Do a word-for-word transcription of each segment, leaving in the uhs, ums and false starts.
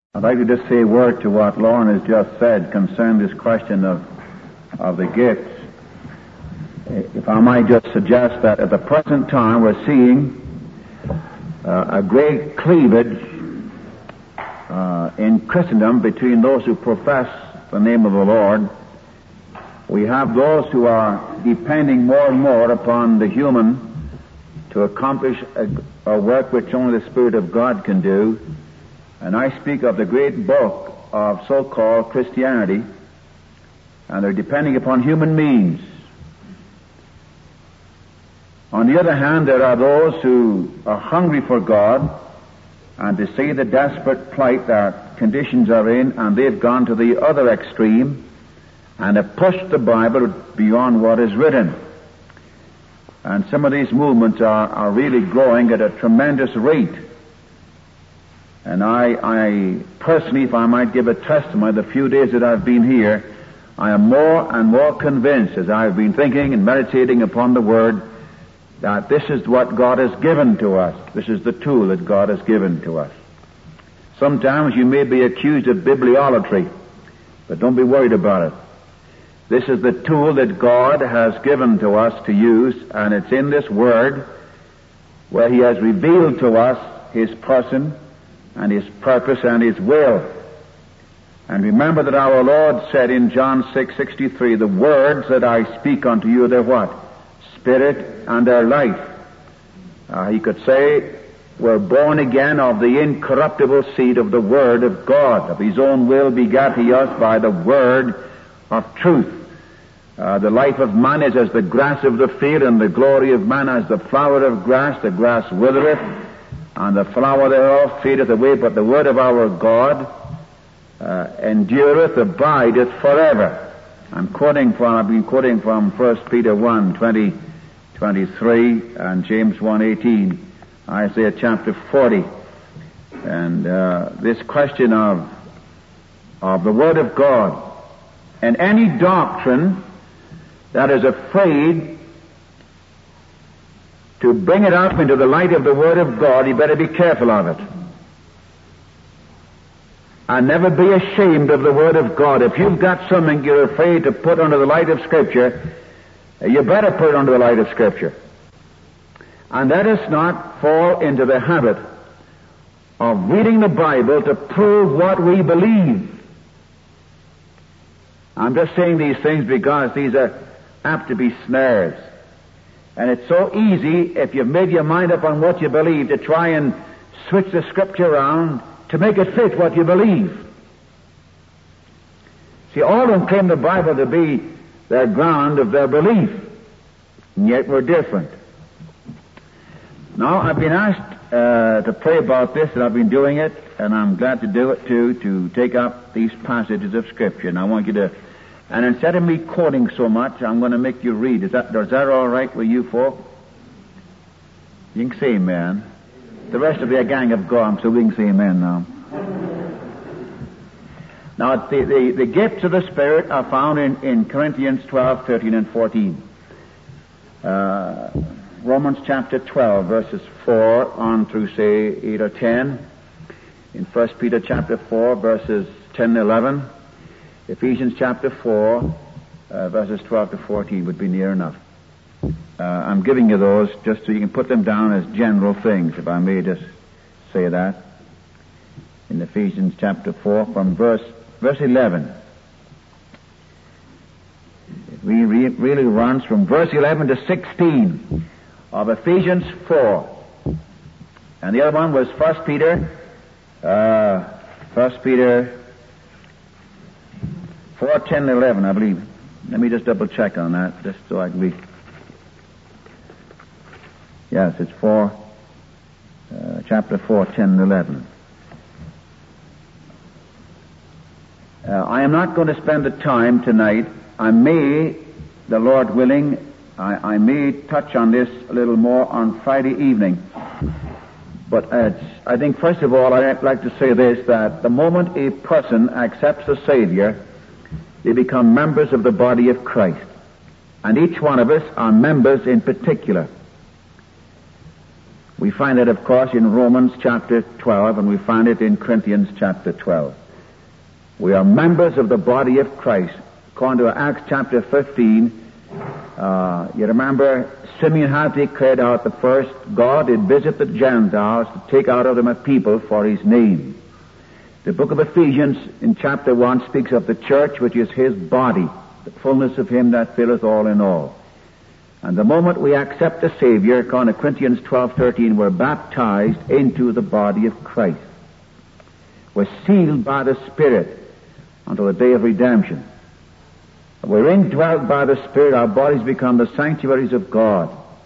I'd like to just say a word to what Lauren has just said concerning this question of of the gifts. If I might just suggest that at the present time we're seeing uh, a great cleavage uh, in Christendom between those who profess the name of the Lord. We have those who are depending more and more upon the human to accomplish a, a work which only the Spirit of God can do. And I speak of the great bulk of so-called Christianity, and they're depending upon human means. On the other hand, there are those who are hungry for God, and to see the desperate plight their conditions are in, and they've gone to the other extreme, and have pushed the Bible beyond what is written. And some of these movements are, are really growing at a tremendous rate. And I, I personally, if I might give a testimony, the few days that I've been here, I am more and more convinced as I've been thinking and meditating upon the Word that this is what God has given to us. This is the tool that God has given to us. Sometimes you may be accused of bibliolatry, but don't be worried about it. This is the tool that God has given to us to use, and it's in this Word where He has revealed to us His person and His purpose and His will. And remember that our Lord said in John six sixty-three, the words that I speak unto you, they're what? Spirit and they're life. Uh, he could say, we're born again of the incorruptible seed of the Word of God. Of His own will begat He us by the Word of truth. Uh, the life of man is as the grass of the field, and the glory of man as the flower of grass. The grass withereth, and the flower thereof fadeth away, but the word of our God uh, endureth, abideth forever. I'm quoting from, I've been quoting from First Peter one, twenty, twenty-three, and James one, eighteen, Isaiah chapter forty. And uh, this question of, of the Word of God, and any doctrine that is afraid to bring it up into the light of the Word of God, you better be careful of it. And never be ashamed of the Word of God. If you've got something you're afraid to put under the light of Scripture, you better put it under the light of Scripture. And let us not fall into the habit of reading the Bible to prove what we believe. I'm just saying these things because these are apt to be snares. And it's so easy, if you've made your mind up on what you believe, to try and switch the Scripture around to make it fit what you believe. See, all of them claim the Bible to be their ground of their belief, and yet we're different. Now, I've been asked uh, to pray about this, and I've been doing it, and I'm glad to do it too, to take up these passages of Scripture. And I want you to, and instead of me quoting so much, I'm going to make you read. Is that, is that all right with you folk? You can say amen. The rest of you are a gang of gone, so we can say amen now. Now, the, the, the gifts of the Spirit are found in, in Corinthians twelve, thirteen, and fourteen. Uh, Romans chapter twelve, verses four on through, say, eight or ten. In First Peter chapter four, verses ten and eleven. Ephesians chapter four, uh, verses twelve to fourteen would be near enough. Uh, I'm giving you those just so you can put them down as general things, if I may just say that. In Ephesians chapter four, from verse verse eleven. It really, really runs from verse eleven to sixteen of Ephesians four. And the other one was First Peter, uh, First Peter four, ten, and eleven, I believe. Let me just double check on that, just so I can be. Yes, it's four, uh, chapter four, ten, and eleven. Uh, I am not going to spend the time tonight. I may, the Lord willing, I, I may touch on this a little more on Friday evening. But it's, I think, first of all, I'd like to say this, that the moment a person accepts the Savior, they become members of the body of Christ. And each one of us are members in particular. We find it, of course, in Romans chapter twelve, and we find it in Corinthians chapter twelve. We are members of the body of Christ. According to Acts chapter fifteen, uh, you remember Simeon had declared out the first, God did visit the Gentiles to take out of them a people for his name. The book of Ephesians in chapter one speaks of the church, which is his body, the fullness of him that filleth all in all. And the moment we accept the Savior, according to Corinthians twelve thirteen, we're baptized into the body of Christ. We're sealed by the Spirit until the day of redemption. We're indwelt by the Spirit. Our bodies become the sanctuaries of God.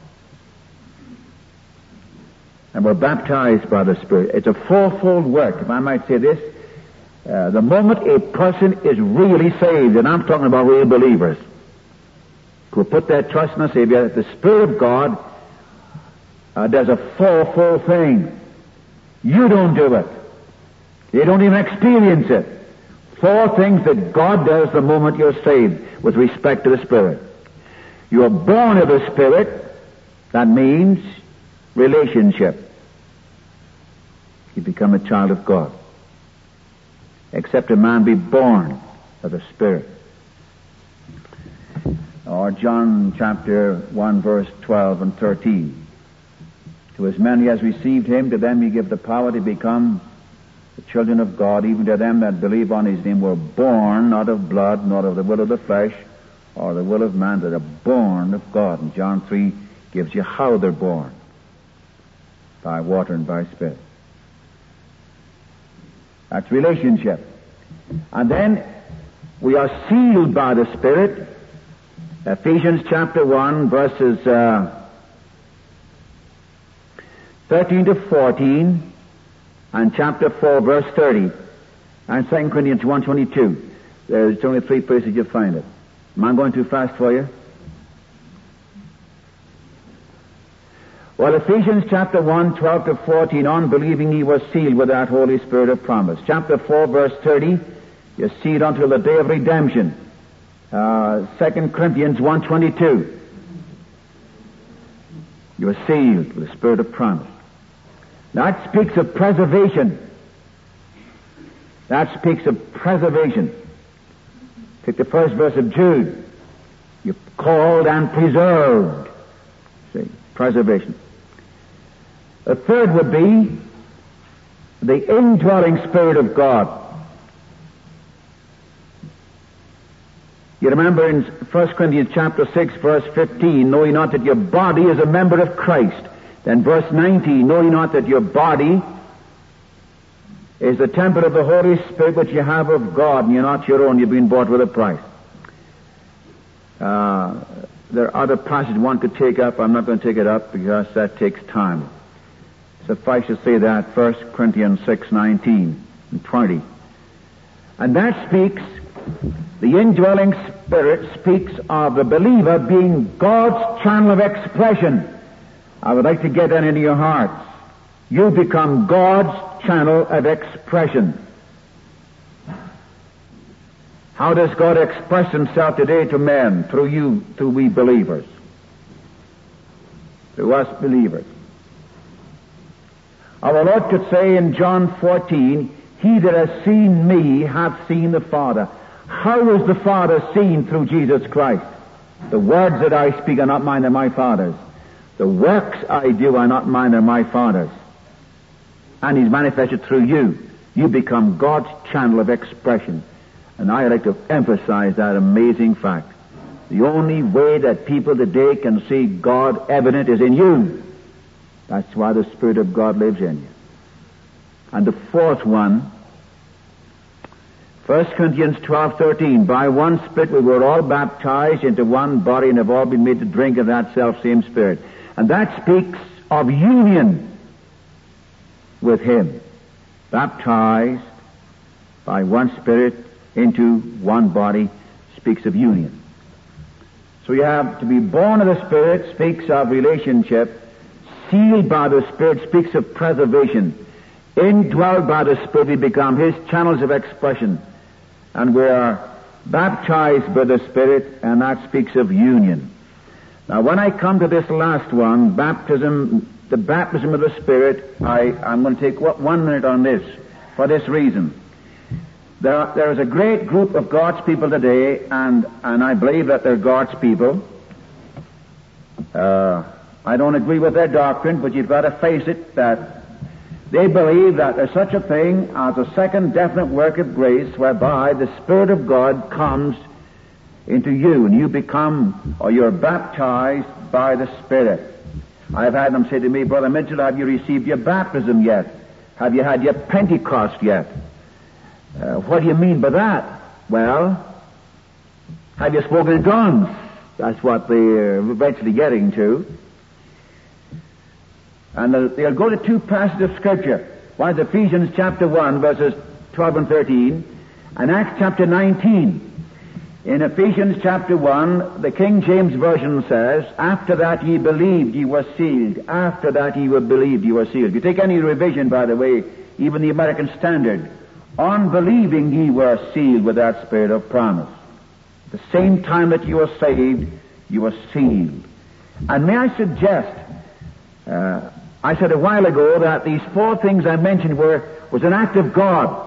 And we're baptized by the Spirit. It's a fourfold work, if I might say this. Uh, the moment a person is really saved, and I'm talking about real believers, who put their trust in the Savior, the Spirit of God uh, does a fourfold thing. You don't do it. You don't even experience it. Four things that God does the moment you're saved with respect to the Spirit. You are born of the Spirit. That means relationship. You become a child of God. Except a man be born of the Spirit. Or John chapter one verse twelve and thirteen. To as many as received him, to them he gave the power to become the children of God, even to them that believe on his name, were born not of blood, nor of the will of the flesh, or the will of man, that are born of God. And John three gives you how they're born. By water and by Spirit. That's relationship. And then we are sealed by the Spirit. Ephesians chapter one, verses uh, thirteen to fourteen, and chapter four, verse thirty, and Second Corinthians one twenty-two. There's only three places you'll find it. Am I going too fast for you? Well, Ephesians chapter one, twelve to fourteen, on believing he was sealed with that Holy Spirit of promise. Chapter four, verse thirty, you're sealed until the day of redemption. Uh, Second Corinthians one twenty-two, you are sealed with the Spirit of promise. That speaks of preservation. That speaks of preservation. Take the first verse of Jude. You're called and preserved. See, preservation. The third would be the indwelling Spirit of God. You remember in First Corinthians chapter six, verse fifteen, know ye not that your body is a member of Christ? Then verse nineteen, know ye not that your body is the temple of the Holy Spirit which you have of God, and you're not your own, you've been bought with a price. Uh, there are other passages one could take up. I'm not going to take it up because that takes time. Suffice to say that First Corinthians six, nineteen and twenty. And that speaks, the indwelling Spirit speaks of the believer being God's channel of expression. I would like to get that into your hearts. You become God's channel of expression. How does God express himself today to men? Through you, through we believers. Through us believers. Our Lord could say in John fourteen, he that has seen me hath seen the Father. How is the Father seen? Through Jesus Christ. The words that I speak are not mine, they're my Father's. The works I do are not mine, they're my Father's. And he's manifested through you. You become God's channel of expression. And I like to emphasize that amazing fact. The only way that people today can see God evident is in you. That's why the Spirit of God lives in you. And the fourth one, First Corinthians twelve thirteen, by one Spirit we were all baptized into one body and have all been made to drink of that self-same Spirit. And that speaks of union with Him. Baptized by one Spirit into one body speaks of union. So you have to be born of the Spirit, speaks of relationship. Sealed by the Spirit speaks of preservation. Indwelled by the Spirit, we become His channels of expression. And we are baptized by the Spirit, and that speaks of union. Now when I come to this last one, baptism the baptism of the Spirit, I, I'm going to take one minute on this for this reason. There, are, there is a great group of God's people today, and, and I believe that they're God's people. Uh, I don't agree with their doctrine, but you've got to face it that they believe that there's such a thing as a second definite work of grace whereby the Spirit of God comes into you and you become, or you're baptized by the Spirit. I've had them say to me, Brother Mitchell, have you received your baptism yet? Have you had your Pentecost yet? Uh, what do you mean by that? Well, have you spoken in tongues? That's what they're eventually getting to. And they'll, they'll go to two passages of Scripture. One is Ephesians chapter one, verses twelve and thirteen, and Acts chapter nineteen. In Ephesians chapter one, the King James Version says, after that ye believed, ye were sealed. After that ye were believed, ye were sealed. If you take any revision, by the way, even the American Standard, on believing ye were sealed with that Spirit of promise. At the same time that you were saved, you were sealed. And may I suggest, uh, I said a while ago that these four things I mentioned were was an act of God.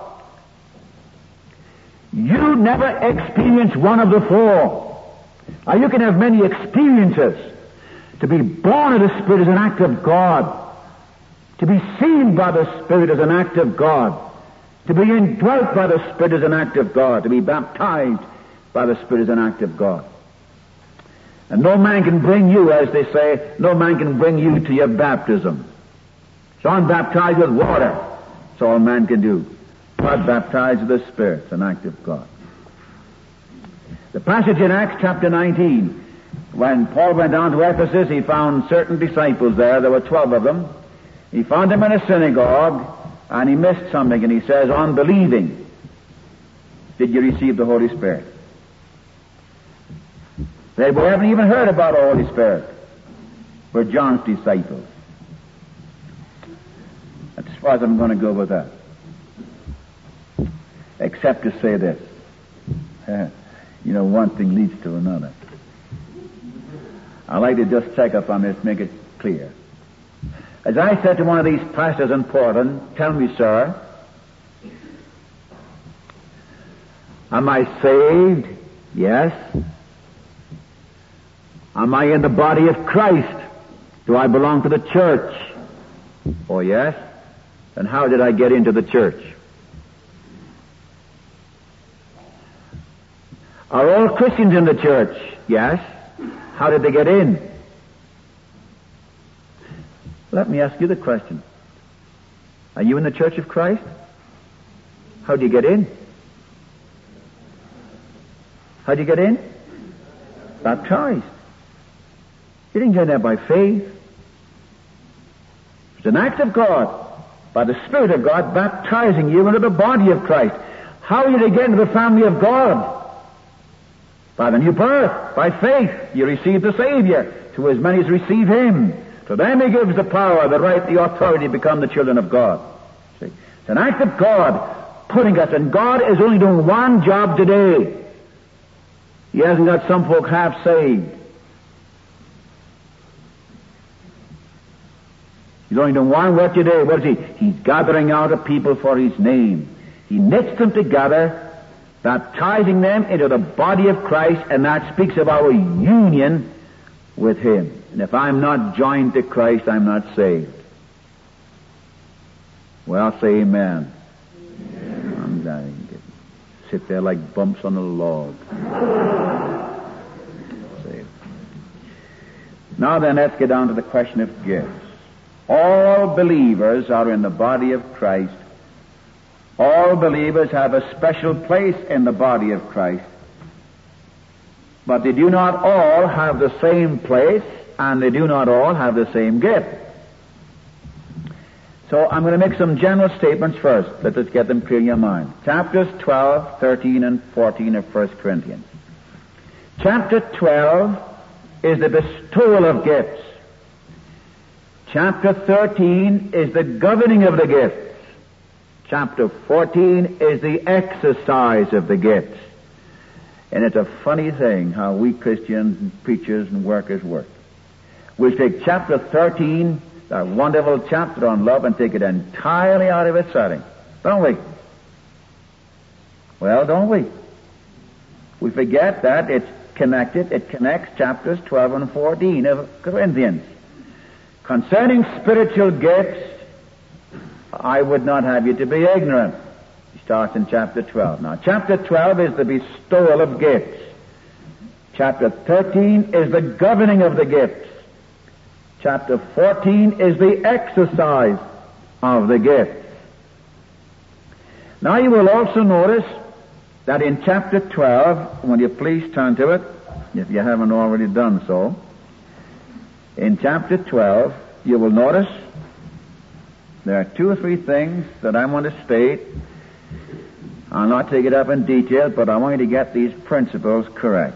You never experience one of the four. Now you can have many experiences. To be born of the Spirit is an act of God. To be sealed by the Spirit is an act of God. To be indwelt by the Spirit is an act of God. To be baptized by the Spirit is an act of God. And no man can bring you, as they say, no man can bring you to your baptism. John baptized with water. That's all man can do. God baptized with the Spirit. It's an act of God. The passage in Acts chapter nineteen, when Paul went down to Ephesus, he found certain disciples there. There were twelve of them. He found them in a synagogue, and he missed something, and he says, on believing, did you receive the Holy Spirit? They haven't even heard about the Holy Spirit. We're John's disciples. That's as far as I'm going to go with that. Except to say this. Uh, you know, one thing leads to another. I'd like to just check up on this, make it clear. As I said to one of these pastors in Portland, tell me, sir, am I saved? Yes. Am I in the body of Christ? Do I belong to the church? Oh, yes. Then how did I get into the church? Are all Christians in the church? Yes. How did they get in? Let me ask you the question. Are you in the church of Christ? How do you get in? How do you get in? Baptized. You didn't get there by faith. It's an act of God, by the Spirit of God, baptizing you into the body of Christ. How are you to get into the family of God? By the new birth, by faith. You receive the Savior. To as many as receive Him, to them He gives the power, the right, the authority to become the children of God. See? It's an act of God putting us, and God is only doing one job today. He hasn't got some folk half saved. He's only doing one work today. What is He? He's gathering out a people for His name. He knits them together, baptizing them into the body of Christ, and that speaks of our union with Him. And if I'm not joined to Christ, I'm not saved. Well, say amen. Amen. I'm dying. Sit there like bumps on a log. Saved. Now then, let's get down to the question of gifts. All believers are in the body of Christ. All believers have a special place in the body of Christ. But they do not all have the same place, and they do not all have the same gift. So I'm going to make some general statements first. Let us get them clear in your mind. Chapters twelve, thirteen, and fourteen of First Corinthians. Chapter twelve is the bestowal of gifts. Chapter thirteen is the governing of the gifts. Chapter fourteen is the exercise of the gifts. And it's a funny thing how we Christians and preachers and workers work. We'll take chapter thirteen that wonderful chapter on love and take it entirely out of its setting. Don't we? Well, don't we? We forget that it's connected. It connects chapters twelve and fourteen of Corinthians. Concerning spiritual gifts, I would not have you to be ignorant. He starts in chapter twelve. Now, chapter twelve is the bestowal of gifts. Chapter thirteen is the governing of the gifts. Chapter fourteen is the exercise of the gifts. Now, you will also notice that in chapter twelve, will you please turn to it, if you haven't already done so. In chapter twelve, you will notice there are two or three things that I want to state. I'll not take it up in detail, but I want you to get these principles correct.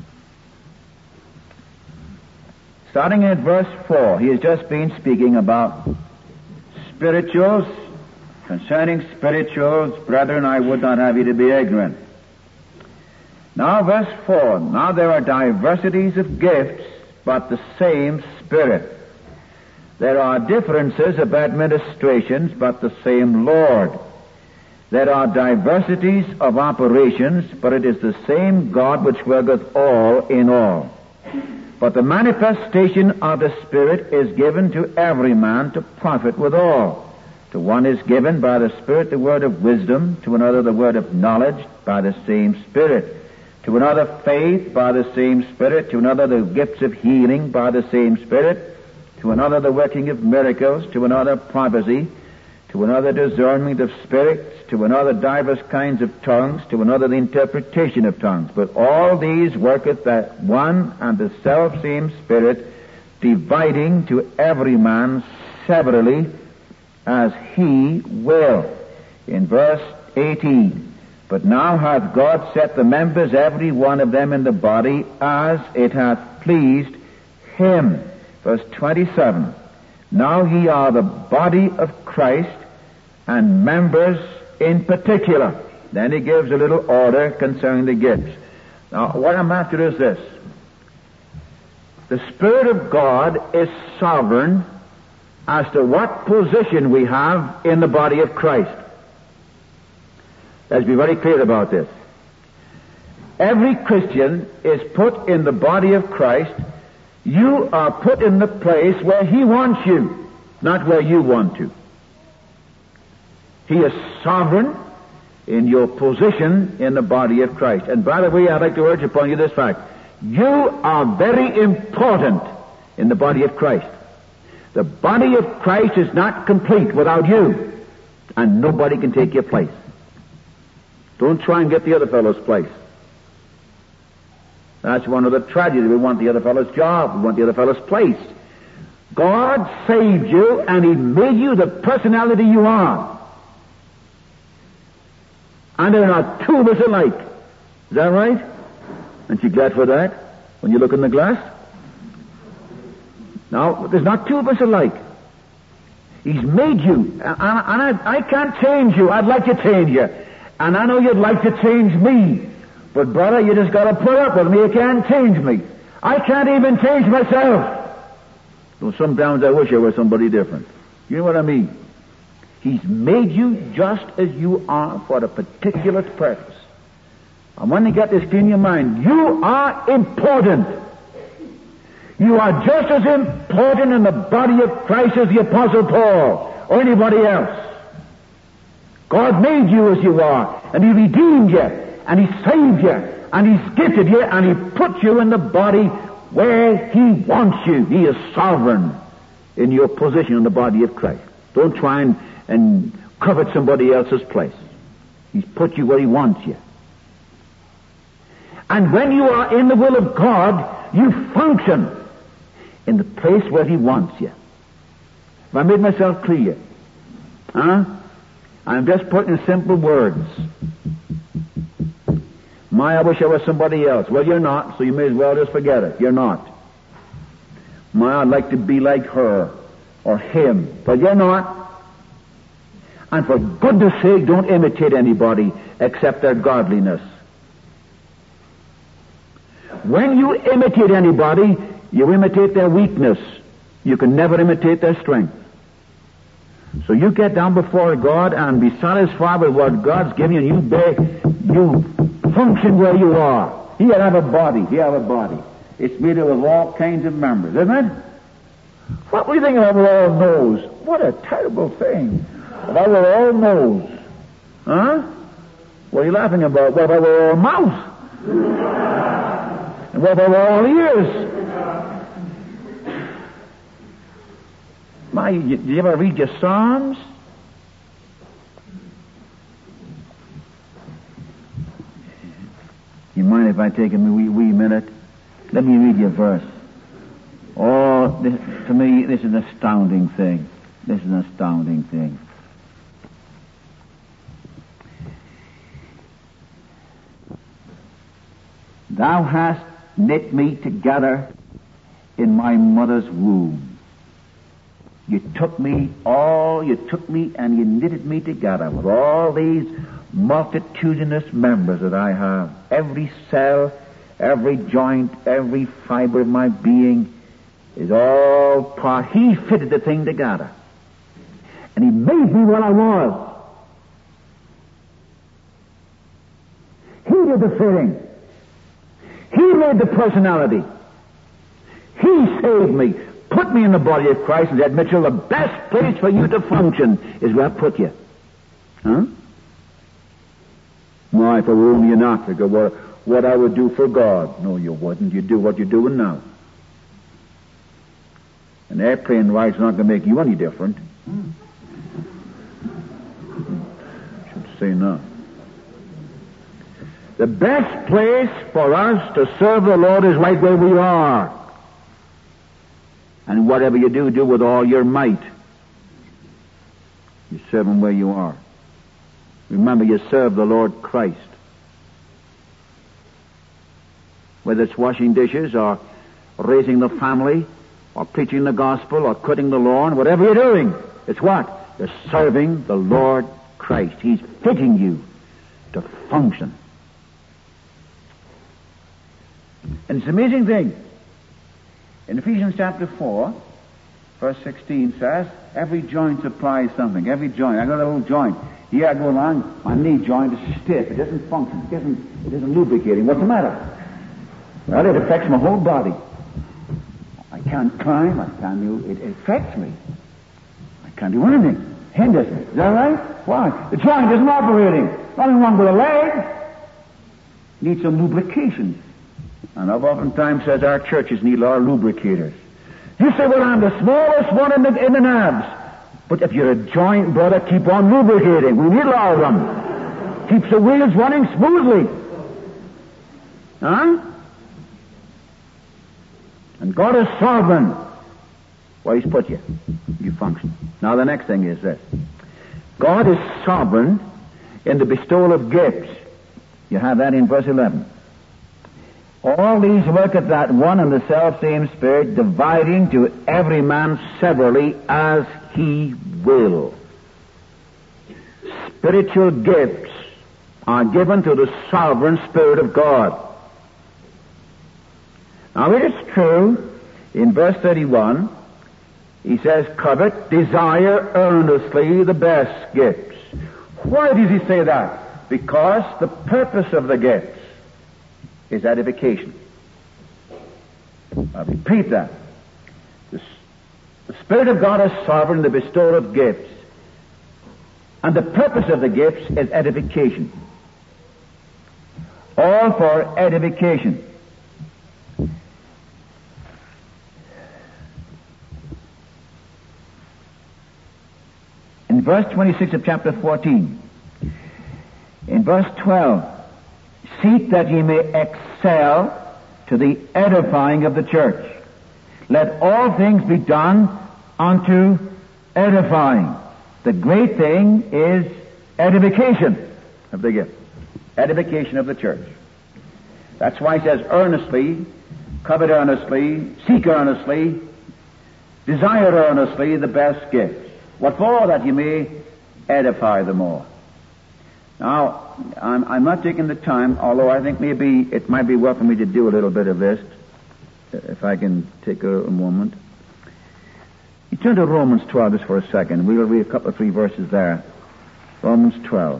Starting at verse four, he has just been speaking about spirituals. Concerning spirituals, brethren, I would not have you to be ignorant. Now, verse four, now there are diversities of gifts, but the same Spirit. There are differences of administrations, but the same Lord. There are diversities of operations, but it is the same God which worketh all in all. But the manifestation of the Spirit is given to every man to profit withal. To one is given by the Spirit the word of wisdom, to another the word of knowledge by the same Spirit, to another faith by the same Spirit, to another the gifts of healing by the same Spirit, to another the working of miracles, to another prophecy, to another discernment of spirits, to another divers kinds of tongues, to another the interpretation of tongues. But all these worketh that one and the self-same Spirit, dividing to every man severally as he will. In verse eighteen, but now hath God set the members, every one of them in the body, as it hath pleased him. Verse twenty-seven, now ye are the body of Christ, and members in particular. Then he gives a little order concerning the gifts. Now, what I'm after is this. The Spirit of God is sovereign as to what position we have in the body of Christ. Let's be very clear about this. Every Christian is put in the body of Christ. You are put in the place where He wants you, not where you want to. He is sovereign in your position in the body of Christ. And by the way, I'd like to urge upon you this fact. You are very important in the body of Christ. The body of Christ is not complete without you, and nobody can take your place. Don't try and get the other fellow's place. That's one of the tragedies. We want the other fellow's job. We want the other fellow's place. God saved you, and He made you the personality you are. And there are two of us alike. Is that right? Aren't you glad for that when you look in the glass? Now, there's not two of us alike. He's made you, and, and I, I can't change you. I'd like to change you. And I know you'd like to change me. But brother, you just got to put up with me. You can't change me. I can't even change myself. Though sometimes I wish I were somebody different. You know what I mean? He's made you just as you are for a particular purpose. And when you get this in your mind, you are important. You are just as important in the body of Christ as the Apostle Paul or anybody else. God made you as you are, and He redeemed you, and He saved you, and He's gifted you, and He put you in the body where He wants you. He is sovereign in your position in the body of Christ. Don't try and, and covet somebody else's place. He's put you where He wants you. And when you are in the will of God, you function in the place where He wants you. Have I made myself clear? Huh? I'm just putting simple words. My, I wish I was somebody else. Well, you're not, so you may as well just forget it. You're not. My, I'd like to be like her or him, but you're not. And for goodness sake, don't imitate anybody except their godliness. When you imitate anybody, you imitate their weakness. You can never imitate their strength. So you get down before God and be satisfied with what God's given you, and you beg, you function where you are. He have a body. He have a body. It's made up of all kinds of members, isn't it? What do you think of our all nose? What a terrible thing. If I were all nose. Huh? What are you laughing about? What if I were all mouth? And what if I were all ears? My, you, you ever read your Psalms? You mind if I take a wee, wee minute? Let me read you a verse. Oh, this, to me, this is an astounding thing. This is an astounding thing. Thou hast knit me together in my mother's womb. You took me all, you took me and you knitted me together with all these multitudinous members that I have. Every cell, every joint, every fiber of my being is all part. He fitted the thing together. And He made me what I was. He did the fitting. He made the personality. He saved me. Put me in the body of Christ and said, Mitchell, the best place for you to function is where I put you. Huh? Why, if I were only in Africa, what, what I would do for God. No, you wouldn't. You'd do what you're doing now. An airplane ride's not going to make you any different. Hmm. Should say no. The best place for us to serve the Lord is right where we are. And whatever you do, do with all your might. You serve Him where you are. Remember, you serve the Lord Christ. Whether it's washing dishes or raising the family or preaching the gospel or cutting the lawn, whatever you're doing, it's what? You're serving the Lord Christ. He's fitting you to function. And it's an amazing thing. In Ephesians chapter four, verse sixteen says, every joint supplies something. Every joint. I got a little joint. Here I go along, my knee joint is stiff. It doesn't function. It isn't, it isn't lubricating. What's the matter? Well, it affects my whole body. I can't climb. I can't do it. It affects me. I can't do anything. Hinders me. Is that right? Why? The joint isn't operating. Nothing wrong with the leg. Needs some lubrication. And I've oftentimes said our churches need a lot of lubricators. You say, well, I'm the smallest one in the, in the nerves. But if you're a joint, brother, keep on lubricating. We need a lot of them. Keeps the wheels running smoothly. Huh? And God is sovereign where He's put you. You function. Now the next thing is this. God is sovereign in the bestowal of gifts. You have that in verse eleven. All these work at that one and the self-same Spirit, dividing to every man severally as He will. Spiritual gifts are given to the sovereign Spirit of God. Now it is true, in verse thirty-one, he says, covet, desire earnestly the best gifts. Why does he say that? Because the purpose of the gifts is edification. I repeat that. The, the Spirit of God is sovereign in the bestowal of gifts. And the purpose of the gifts is edification. All for edification. In verse twenty-six of chapter fourteen, in verse twelve, seek that ye may excel to the edifying of the church. Let all things be done unto edifying. The great thing is edification of the gift. Edification of the church. That's why he says earnestly, covet earnestly, seek earnestly, desire earnestly the best gifts. What for? That you may edify them all. Now, I'm, I'm not taking the time, although I think maybe it might be well for me to do a little bit of this, if I can take a, a moment. You turn to Romans twelve just for a second. We'll read a couple of three verses there. Romans twelve.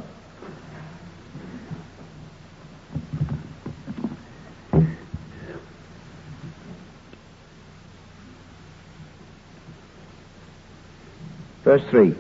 Verse three.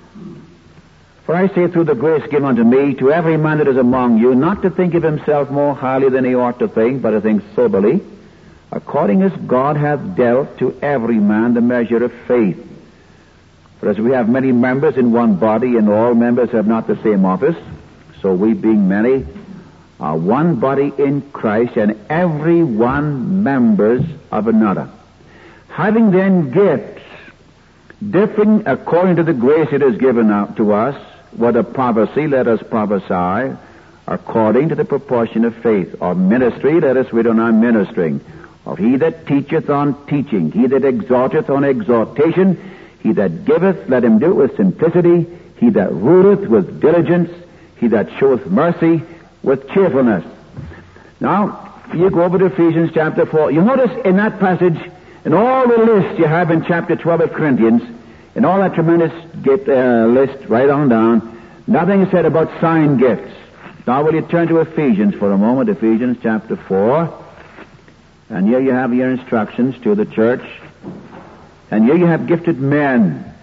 For I say through the grace given unto me, to every man that is among you, not to think of himself more highly than he ought to think, but to think soberly, according as God hath dealt to every man the measure of faith. For as we have many members in one body, and all members have not the same office, so we being many are one body in Christ, and every one members of another. Having then gifts, differing according to the grace it is given out to us, whether prophecy, let us prophesy, according to the proportion of faith. Or ministry, let us wait on our ministering. Or he that teacheth on teaching. He that exhorteth on exhortation. He that giveth, let him do it with simplicity. He that ruleth with diligence. He that showeth mercy with cheerfulness. Now, you go over to Ephesians chapter four. You notice in that passage, in all the lists you have in chapter twelve of Corinthians, in all that tremendous gift, uh, list right on down, nothing is said about sign gifts. Now will you turn to Ephesians for a moment, Ephesians chapter four. And here you have your instructions to the church. And here you have gifted men.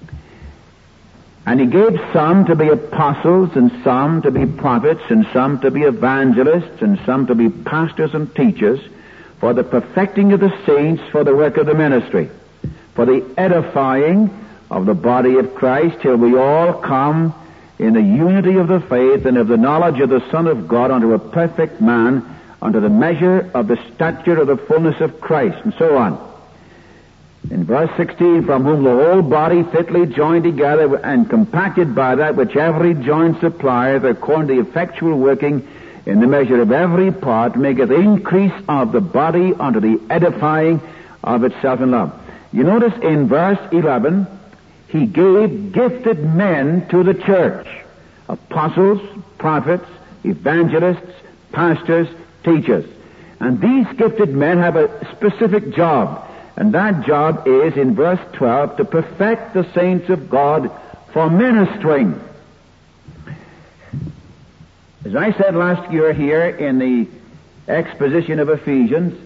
And he gave some to be apostles, and some to be prophets, and some to be evangelists, and some to be pastors and teachers, for the perfecting of the saints, for the work of the ministry, for the edifying of the body of Christ, till we all come in the unity of the faith and of the knowledge of the Son of God, unto a perfect man, unto the measure of the stature of the fullness of Christ, and so on. In verse sixteen, from whom the whole body fitly joined together and compacted by that which every joint supplieth, according to the effectual working in the measure of every part, maketh increase of the body unto the edifying of itself in love. You notice in verse eleven, he gave gifted men to the church. Apostles, prophets, evangelists, pastors, teachers. And these gifted men have a specific job. And that job is, in verse twelve, to perfect the saints of God for ministering. As I said last year here in the exposition of Ephesians,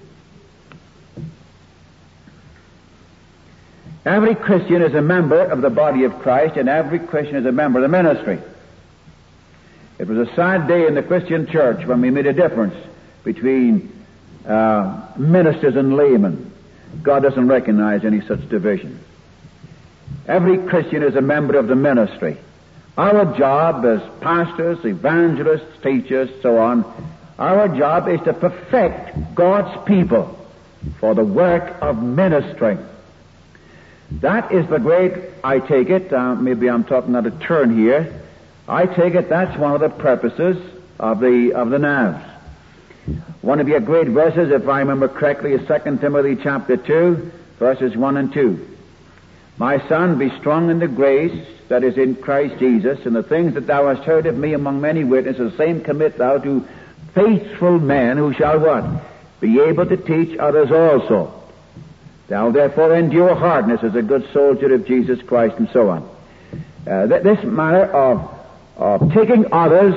every Christian is a member of the body of Christ, and every Christian is a member of the ministry. It was a sad day in the Christian church when we made a difference between uh, ministers and laymen. God doesn't recognize any such division. Every Christian is a member of the ministry. Our job as pastors, evangelists, teachers, so on, our job is to perfect God's people for the work of ministering. That is the great, I take it, uh, maybe I'm talking out of turn here, I take it that's one of the purposes of the of the N A Vs. One of your great verses, if I remember correctly, is Second Timothy chapter two, verses one and two. My son, be strong in the grace that is in Christ Jesus, and the things that thou hast heard of me among many witnesses, the same commit thou to faithful men who shall what? Be able to teach others also. Thou therefore endure hardness as a good soldier of Jesus Christ, and so on. Uh, th- this matter of, of taking others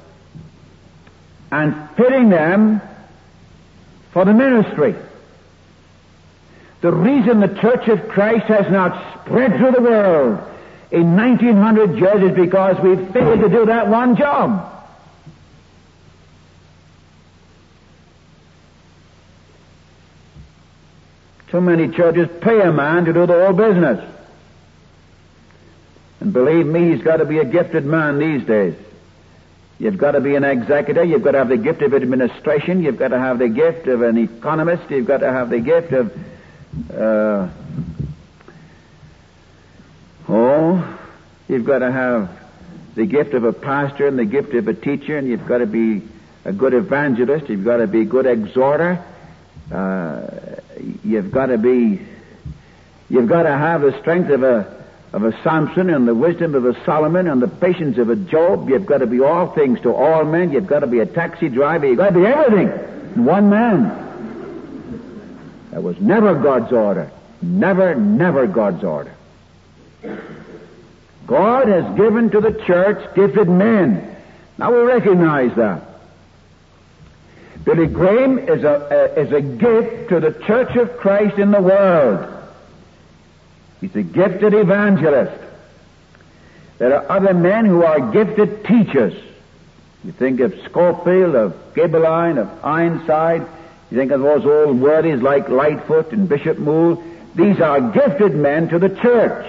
and fitting them for the ministry. The reason the Church of Christ has not spread through the world in nineteen hundred years is because we failed to do that one job. Too many churches pay a man to do the whole business. And believe me, he's got to be a gifted man these days. You've got to be an executive, you've got to have the gift of administration, you've got to have the gift of an economist, you've got to have the gift of, uh, oh, you've got to have the gift of a pastor and the gift of a teacher, and you've got to be a good evangelist, you've got to be a good exhorter, uh, you've got to be, you've got to have the strength of a of a Samson and the wisdom of a Solomon and the patience of a Job. You've got to be all things to all men. You've got to be a taxi driver. You've got to be everything in one man. That was never God's order. never, never God's order. God has given to the church gifted men. Now we recognize that. Billy Graham is a, a, is a gift to the Church of Christ in the world. He's a gifted evangelist. There are other men who are gifted teachers. You think of Schofield, of Gabeline, of Ironside. You think of those old worthies like Lightfoot and Bishop Moule. These are gifted men to the church.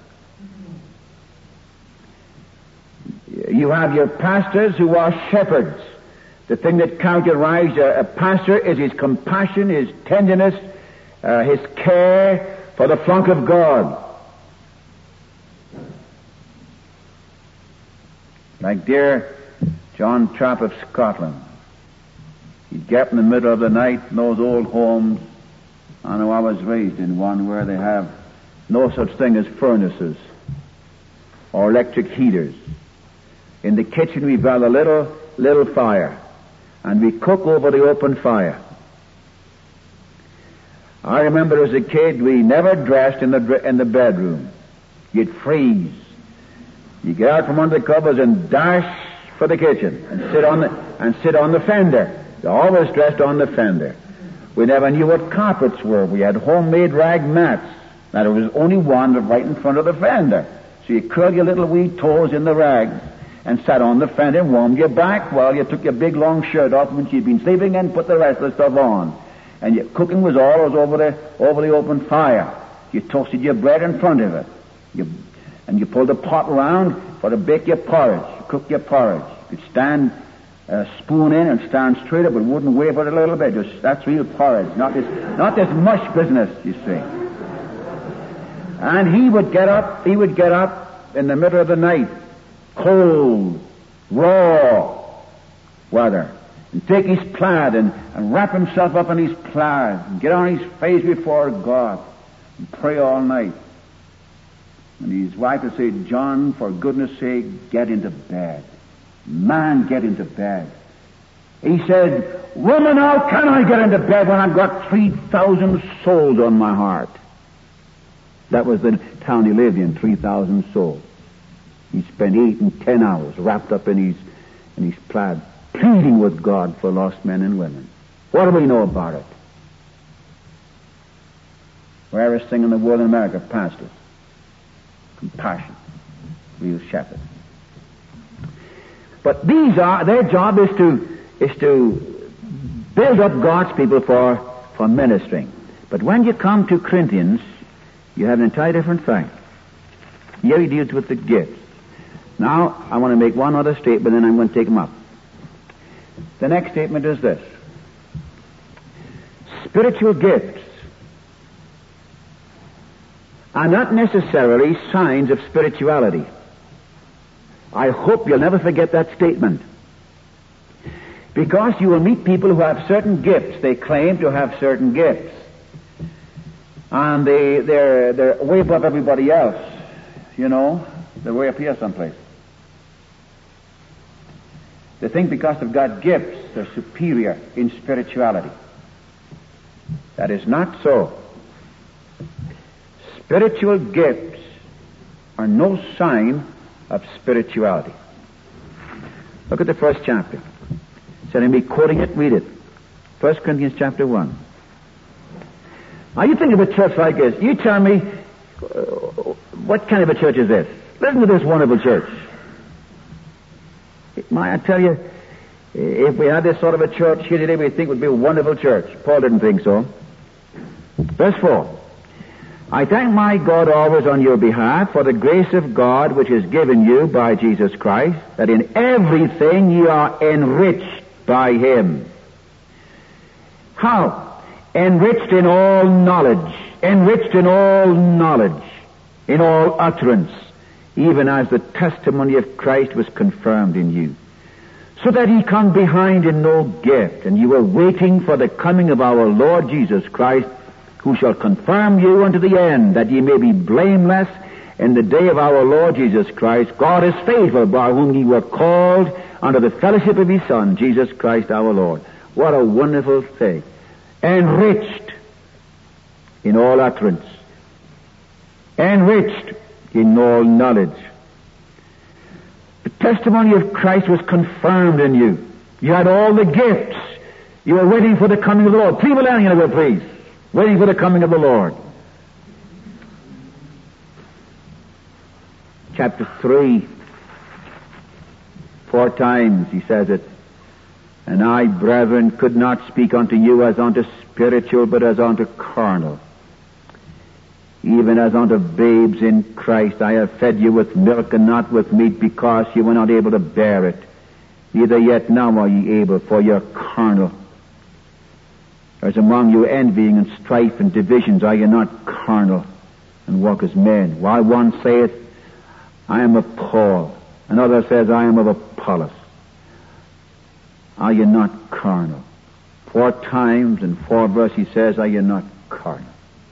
You have your pastors who are shepherds. The thing that characterizes a, a pastor is his compassion, his tenderness, uh, his care for the flock of God. Like dear John Trapp of Scotland. He'd get up in the middle of the night in those old homes. I know I was raised in one where they have no such thing as furnaces or electric heaters. In the kitchen we've got a little, little fire, and we cook over the open fire. I remember as a kid we never dressed in the in the bedroom. You'd freeze. You get out from under the covers and dash for the kitchen and sit on the and sit on the fender. You always dressed on the fender. We never knew what carpets were. We had homemade rag mats. Now there was only one right in front of the fender. So you curl your little wee toes in the rags and sat on the fender and warmed your back while you took your big long shirt off when you'd been sleeping and put the rest of the stuff on. And your cooking was always over the over the open fire. You toasted your bread in front of it. You, and you pulled the pot around for to bake your porridge, cook your porridge. You could stand a spoon in and stand straight up. It wouldn't waver a little bit. Just, that's real porridge, not this not this mush business, you see. And he would get up. He would get up in the middle of the night, cold, raw weather, and take his plaid and, and wrap himself up in his plaid and get on his face before God and pray all night. And his wife would say, "John, for goodness sake, get into bed. Man, get into bed." He said, "Woman, how can I get into bed when I've got three thousand souls on my heart?" That was the town he lived in, three thousand souls. He spent eight and ten hours wrapped up in his, in his plaid, pleading with God for lost men and women. What do we know about it? Rarest thing in the world in America, pastors. Compassion. Real shepherd. But these are, their job is to, is to build up God's people for, for ministering. But when you come to Corinthians, you have an entirely different thing. Here he deals with the gifts. Now, I want to make one other statement, and I'm going to take them up. The next statement is this. Spiritual gifts are not necessarily signs of spirituality. I hope you'll never forget that statement. Because you will meet people who have certain gifts. They claim to have certain gifts. And they, they're, they're way above everybody else. You know, they're way up here someplace. They think because they've got gifts, they're superior in spirituality. That is not so. Spiritual gifts are no sign of spirituality. Look at the first chapter. Instead of me quoting it, read it. First Corinthians chapter one. Now you think of a church like this. You tell me, uh, what kind of a church is this? Listen to this wonderful church. My, I tell you, if we had this sort of a church here today, we'd think it would be a wonderful church. Paul didn't think so. Verse four. I thank my God always on your behalf for the grace of God which is given you by Jesus Christ, that in everything ye are enriched by him. How? Enriched in all knowledge, enriched in all knowledge, in all utterance, even as the testimony of Christ was confirmed in you. So that he come behind in no gift, and you are waiting for the coming of our Lord Jesus Christ, who shall confirm you unto the end, that ye may be blameless in the day of our Lord Jesus Christ. God is faithful, by whom ye were called unto the fellowship of his Son, Jesus Christ our Lord. What a wonderful thing. Enriched in all utterance, enriched in all knowledge. The testimony of Christ was confirmed in you. You had all the gifts. You were waiting for the coming of the Lord. Three millennia ago, please. Waiting for the coming of the Lord. Chapter three. Four times he says it. And I, brethren, could not speak unto you as unto spiritual, but as unto carnal. Even as unto babes in Christ, I have fed you with milk and not with meat, because you were not able to bear it. Neither yet now are ye able, for you are carnal. There is among you envying and strife and divisions. Are you not carnal, and walk as men? While one saith, I am of Paul, another says, I am of Apollos. Are you not carnal? Four times in four verses he says, are you not carnal?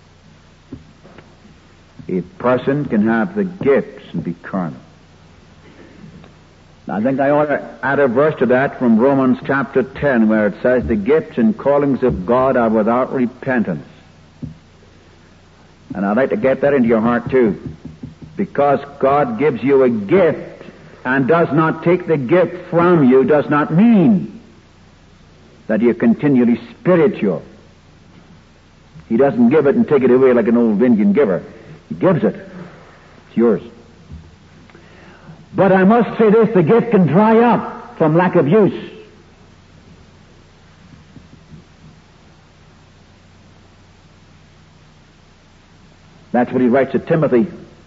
A person can have the gifts and be carnal. Now, I think I ought to add a verse to that from Romans chapter ten, where it says, the gifts and callings of God are without repentance. And I'd like to get that into your heart too. Because God gives you a gift and does not take the gift from you, does not mean that you're continually spiritual. He doesn't give it and take it away like an old Indian giver. He gives it. It's yours. But I must say this, the gift can dry up from lack of use. That's what he writes to Timothy.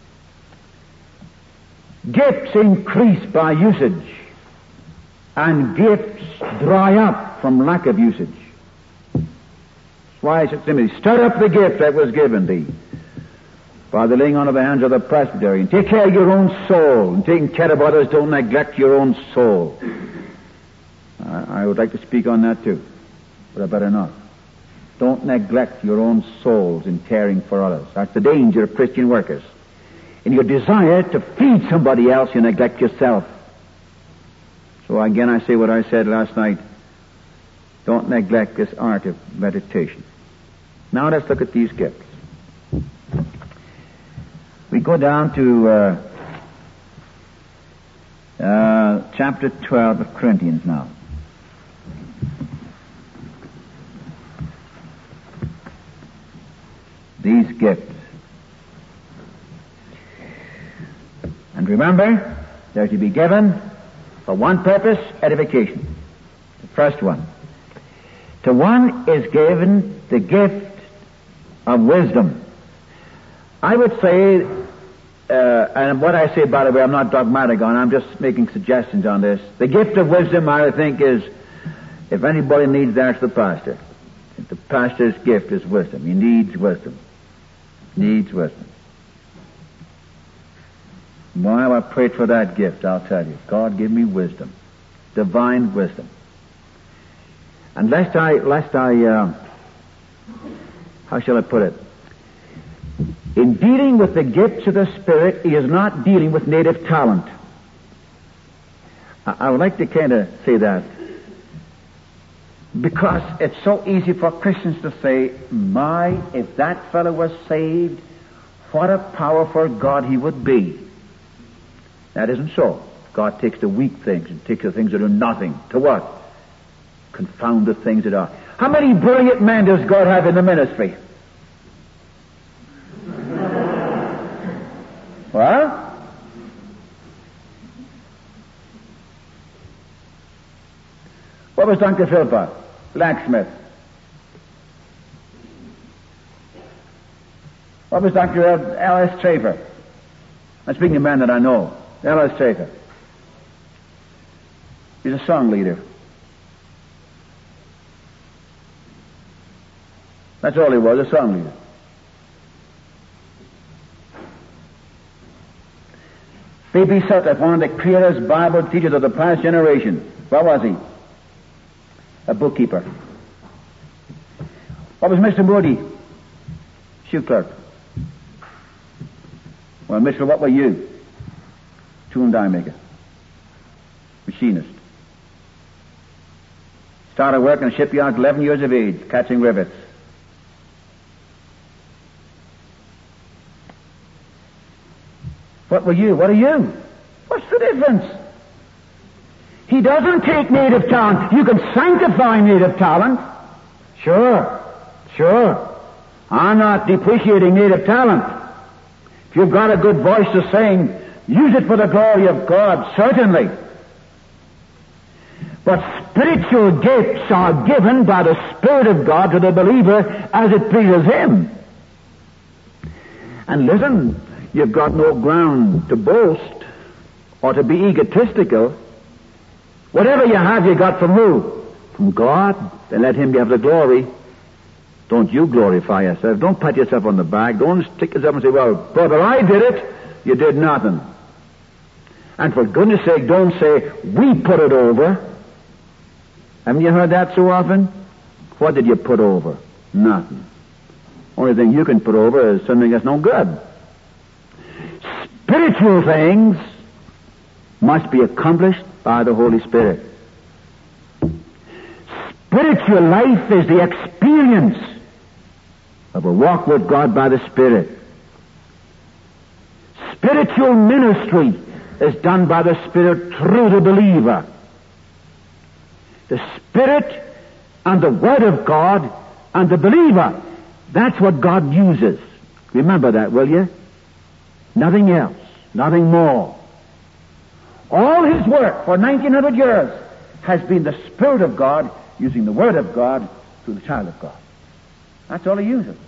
Gifts increase by usage, and gifts dry up from lack of usage. That's why I said to Timothy, stir up the gift that was given thee by the laying on of the hands of the presbytery, and take care of your own soul, and taking care of others, don't neglect your own soul. I, I would like to speak on that too, but I better not. Don't neglect your own souls in caring for others. That's the danger of Christian workers. In your desire to feed somebody else, you neglect yourself. So again, I say what I said last night. Don't neglect this art of meditation. Now let's look at these gifts. We go down to uh, uh, chapter twelve of Corinthians now. These gifts. And remember, they're to be given for one purpose, edification. The first one. To one is given the gift of wisdom. I would say, uh, and what I say, by the way, I'm not dogmatic on, I'm just making suggestions on this. The gift of wisdom, I think, is, if anybody needs that, it's the pastor. If the pastor's gift is wisdom. He needs wisdom. Needs wisdom. While I prayed for that gift, I'll tell you, God give me wisdom. Divine wisdom. And lest I, lest I, uh, how shall I put it? In dealing with the gifts of the Spirit, he is not dealing with native talent. I, I would like to kind of say that. Because it's so easy for Christians to say, my, if that fellow was saved, what a powerful God he would be. That isn't so. God takes the weak things and takes the things that are nothing. To what? Confound the things that are. How many brilliant men does God have in the ministry? What? What was Doctor Philpott? Blacksmith. What was Doctor L S Trafer? I'm speaking of men that I know. L S Trafer. He's a song leader. That's all he was, a song leader. B B Sutcliffe, one of the clearest Bible teachers of the past generation. What was he? A bookkeeper. What was Mister Moody? Shoe clerk. Well, Mister what were you? Tool and die maker. Machinist. Started work in a shipyard at eleven years of age, catching rivets. were you? What are you? What's the difference? He doesn't take native talent. You can sanctify native talent. Sure, sure. I'm not depreciating native talent. If you've got a good voice to sing, use it for the glory of God, certainly. But spiritual gifts are given by the Spirit of God to the believer as it pleases Him. And listen, you've got no ground to boast or to be egotistical. Whatever you have, you got from who? From God. Then let Him have the glory. Don't you glorify yourself. Don't pat yourself on the back. Don't stick yourself and say, well, brother, I did it. You did nothing. And for goodness sake, don't say, we put it over. Haven't you heard that so often? What did you put over? Nothing. Only thing you can put over is something that's no good. Spiritual things must be accomplished by the Holy Spirit. Spiritual life is the experience of a walk with God by the Spirit. Spiritual ministry is done by the Spirit through the believer. The Spirit and the Word of God and the believer, that's what God uses. Remember that, will you? Nothing else, nothing more. All His work for nineteen hundred years has been the Spirit of God using the Word of God through the child of God. That's all He uses.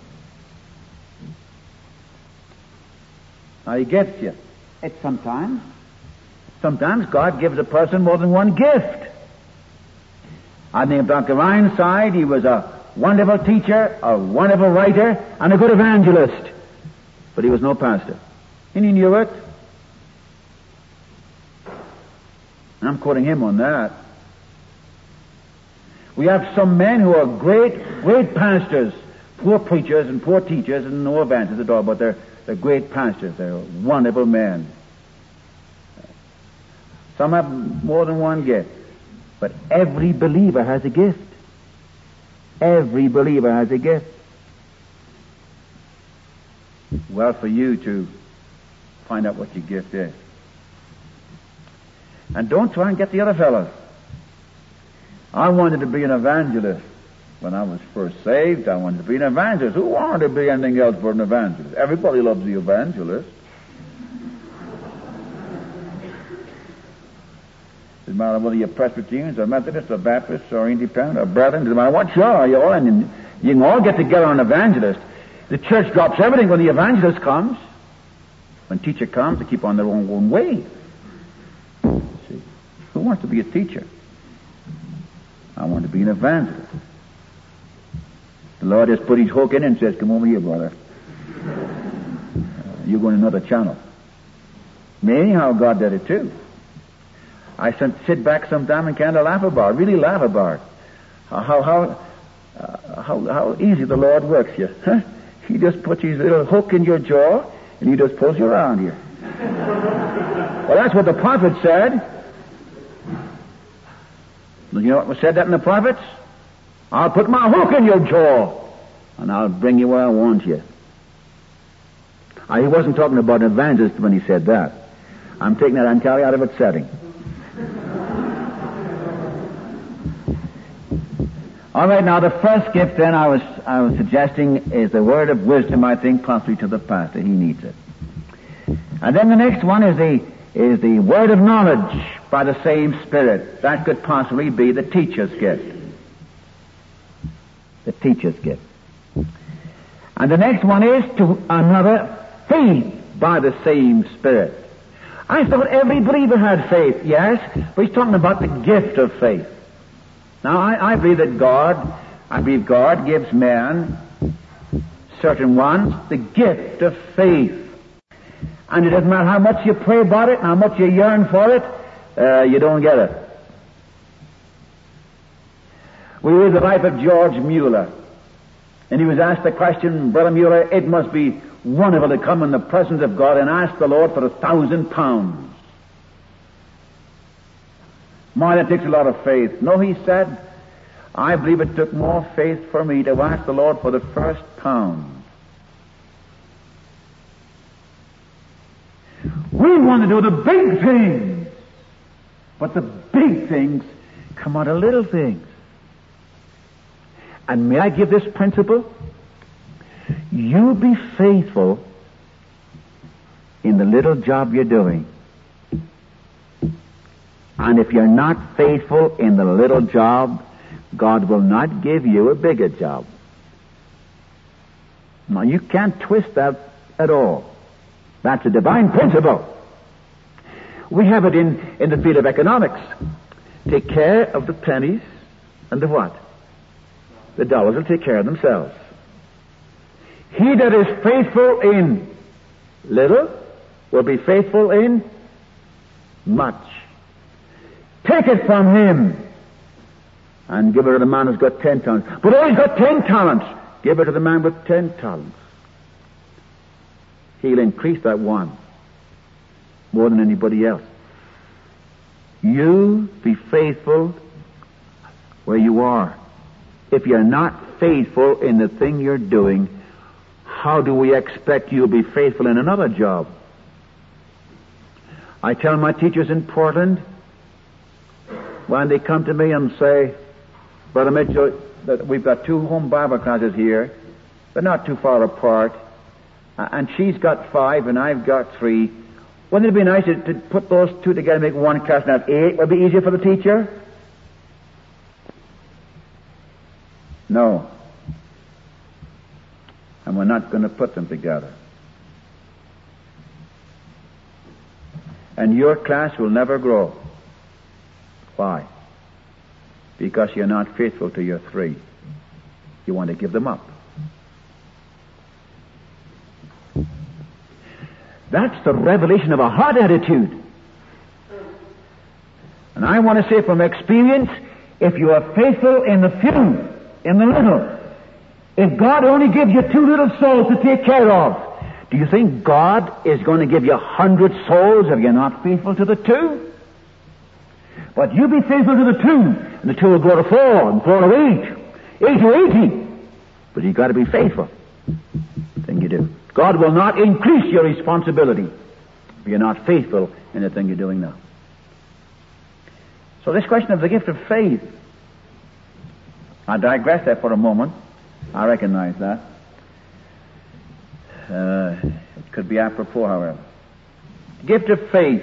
Now He gets you. It's sometimes. Sometimes God gives a person more than one gift. I named Doctor Ironside. He was a wonderful teacher, a wonderful writer, and a good evangelist. But he was no pastor. And he knew it. And I'm quoting him on that. We have some men who are great, great pastors, poor preachers and poor teachers and no evangelists at all, but they're, they're great pastors. They're wonderful men. Some have more than one gift. But every believer has a gift. Every believer has a gift. Well, for you to find out what your gift is. And don't try and get the other fellows. I wanted to be an evangelist when I was first saved. I wanted to be an evangelist. Who wanted to be anything else but an evangelist? Everybody loves the evangelist. Doesn't matter whether you're Presbyterians or Methodists or Baptists or Independent or Brethren. Doesn't matter what you are. You all, and you can all get together on an evangelist. The church drops everything when the evangelist comes. When teacher comes, they keep on their own, own way. See, who wants to be a teacher? I want to be an evangelist. The Lord has put His hook in and says, "Come over here, brother. Uh, you're going another channel." Anyhow, God did it too. I sit back sometime and kind of laugh about it, really laugh about it. How how uh, how how easy the Lord works you. Huh? He just puts His little hook in your jaw and He just pulls you around here. Well, that's what the prophet said. You know what was said that in the prophets? I'll put my hook in your jaw and I'll bring you where I want you. Uh, he wasn't talking about an evangelist when he said that. I'm taking that entirely out of its setting. All right, now the first gift then I was I was suggesting is the word of wisdom, I think, possibly to the pastor. He needs it. And then the next one is the is the word of knowledge by the same Spirit. That could possibly be the teacher's gift. The teacher's gift. And the next one is to another faith by the same Spirit. I thought every believer had faith, yes, but he's talking about the gift of faith. Now, I, I believe that God, I believe God gives man, certain ones, the gift of faith. And it doesn't matter how much you pray about it and how much you yearn for it, uh, you don't get it. We read the life of George Mueller, and he was asked the question, Brother Mueller, it must be wonderful to come in the presence of God and ask the Lord for a thousand pounds. My, that takes a lot of faith. No, he said, I believe it took more faith for me to ask the Lord for the first pound. We want to do the big things. But the big things come out of little things. And may I give this principle? You be faithful in the little job you're doing. And if you're not faithful in the little job, God will not give you a bigger job. Now, you can't twist that at all. That's a divine principle. We have it in, in the field of economics. Take care of the pennies and the what? The dollars will take care of themselves. He that is faithful in little will be faithful in much. Take it from him and give it to the man who's got ten talents. But oh, he's got ten talents. Give it to the man with ten talents. He'll increase that one more than anybody else. You be faithful where you are. If you're not faithful in the thing you're doing, how do we expect you'll be faithful in another job? I tell my teachers in Portland, when they come to me and say, Brother Mitchell, that we've got two home Bible classes here, they're not too far apart, and she's got five and I've got three. Wouldn't it be nice to, to put those two together and make one class and have eight? Would it be easier for the teacher? No. And we're not going to put them together. And your class will never grow. Why? Because you're not faithful to your three. You want to give them up. That's the revelation of a heart attitude. And I want to say from experience, if you are faithful in the few, in the little, if God only gives you two little souls to take care of, do you think God is going to give you a hundred souls if you're not faithful to the two? But you be faithful to the two, and the two will grow to four, and four to eight, eight to eighty. But you've got to be faithful. Thing you do. God will not increase your responsibility if you're not faithful in the thing you're doing now. So this question of the gift of faith, I digress there for a moment. I recognize that. Uh, it could be apropos, however. The gift of faith.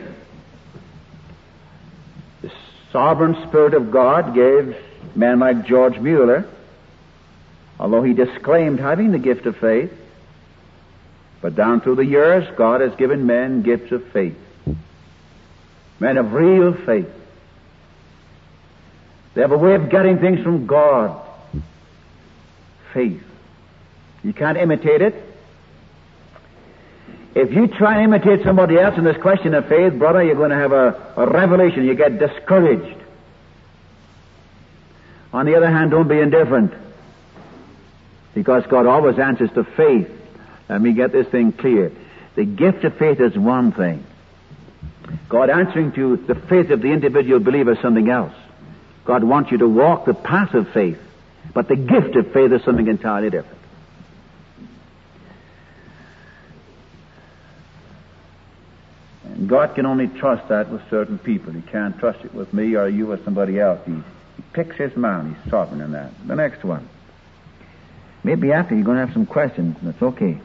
The sovereign Spirit of God gave men like George Mueller, although he disclaimed having the gift of faith, but down through the years, God has given men gifts of faith. Men of real faith. They have a way of getting things from God. Faith. You can't imitate it. If you try and imitate somebody else in this question of faith, brother, you're going to have a, a revelation. You get discouraged. On the other hand, don't be indifferent. Because God always answers to faith. Let me get this thing clear. The gift of faith is one thing. God answering to the faith of the individual believer is something else. God wants you to walk the path of faith. But the gift of faith is something entirely different. And God can only trust that with certain people. He can't trust it with me or you or somebody else. He, he picks his man. He's sovereign in that. The next one. Maybe after you're going to have some questions. That's okay.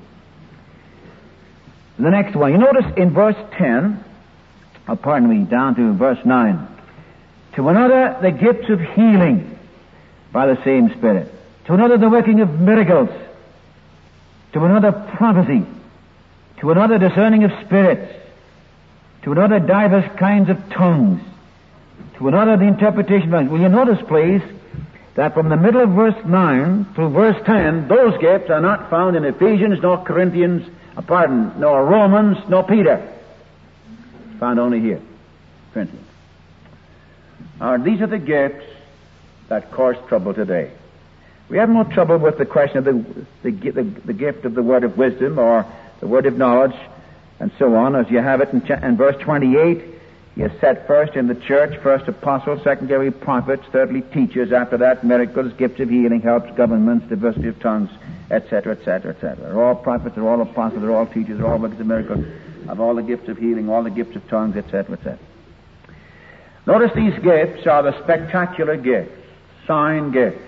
The next one. You notice in verse ten, oh, pardon me, down to verse nine. To another the gifts of healing by the same Spirit. To another the working of miracles. To another prophecy. To another discerning of spirits. To another divers kinds of tongues. To another the interpretation of tongues. Will you notice, please, that from the middle of verse nine through verse ten, those gifts are not found in Ephesians, nor Corinthians, uh, pardon, nor Romans, nor Peter. Found only here. Corinthians. Now, these are the gifts that cause trouble today. We have no trouble with the question of the, the, the, the gift of the word of wisdom or the word of knowledge and so on, as you have it in, in verse twenty-eight. You set first in the church, first apostles, secondary prophets, thirdly teachers, after that miracles, gifts of healing, helps, governments, diversity of tongues, et cetera, et cetera, et cetera. They're all prophets, they're all apostles, they're all teachers, they're all workers of miracles. have all the gifts of healing, all the gifts of tongues, et cetera, et cetera. Notice these gifts are the spectacular gifts, sign gifts.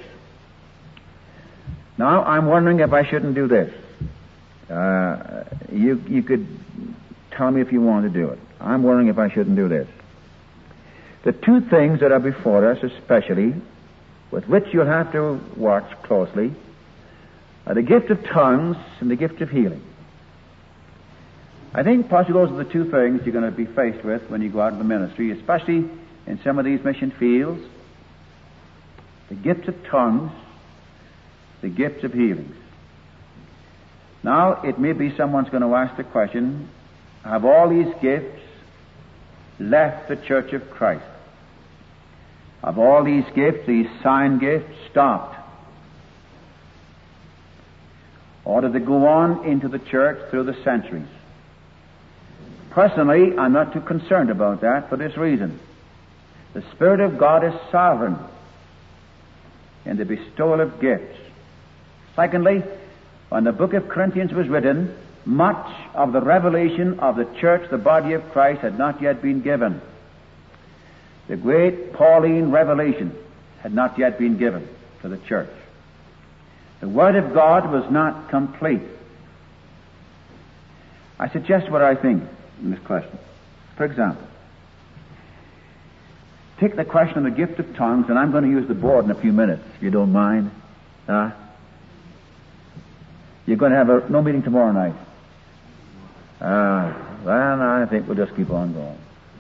Now, I'm wondering if I shouldn't do this. Uh, you, you could tell me if you want to do it. I'm wondering if I shouldn't do this. The two things that are before us, especially, with which you'll have to watch closely, are the gift of tongues and the gift of healing. I think possibly those are the two things you're going to be faced with when you go out in the ministry, especially in some of these mission fields. The gift of tongues, the gift of healings. Now, it may be someone's going to ask the question, have all these gifts left the Church of Christ? Have all these gifts, these sign gifts, stopped? Or did they go on into the church through the centuries? Personally, I'm not too concerned about that for this reason. The Spirit of God is sovereign in the bestowal of gifts. Secondly, when the book of Corinthians was written, much of the revelation of the church, the body of Christ, had not yet been given. The great Pauline revelation had not yet been given to the church. The Word of God was not complete. I suggest what I think in this question. For example, take the question of the gift of tongues, and I'm going to use the board in a few minutes, if you don't mind. Uh, you're going to have a, no meeting tomorrow night. Uh, then I think we'll just keep on going.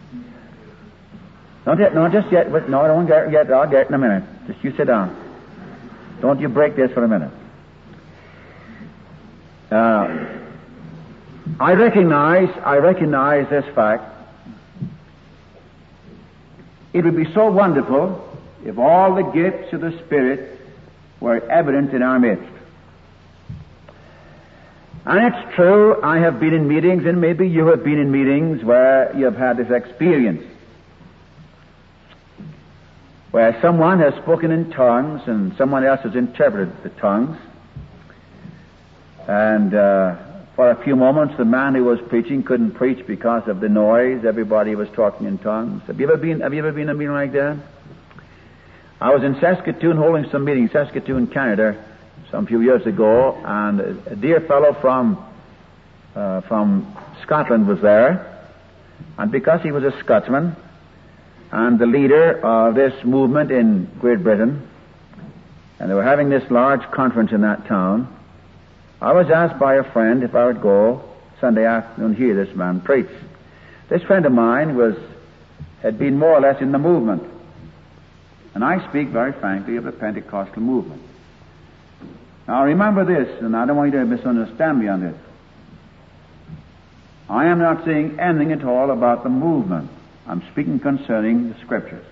Not yet, no, just yet. No, I don't get yet. I'll get it in a minute. Just you sit down. Don't you break this for a minute. Uh, I recognize, I recognize this fact. It would be so wonderful if all the gifts of the Spirit were evident in our midst. And it's true, I have been in meetings, and maybe you have been in meetings where you have had this experience, where someone has spoken in tongues and someone else has interpreted the tongues. And uh, for a few moments, the man who was preaching couldn't preach because of the noise. Everybody was talking in tongues. Have you ever been? Have you ever been in a meeting like that? I was in Saskatoon holding some meetings, Saskatoon, Canada, some few years ago, and a dear fellow from uh, from Scotland was there, and because he was a Scotsman and the leader of this movement in Great Britain, and they were having this large conference in that town, I was asked by a friend if I would go Sunday afternoon hear this man preach. This friend of mine was had been more or less in the movement, and I speak very frankly of the Pentecostal movement. Now remember this, and I don't want you to misunderstand me on this. I am not saying anything at all about the movement. I'm speaking concerning the Scriptures.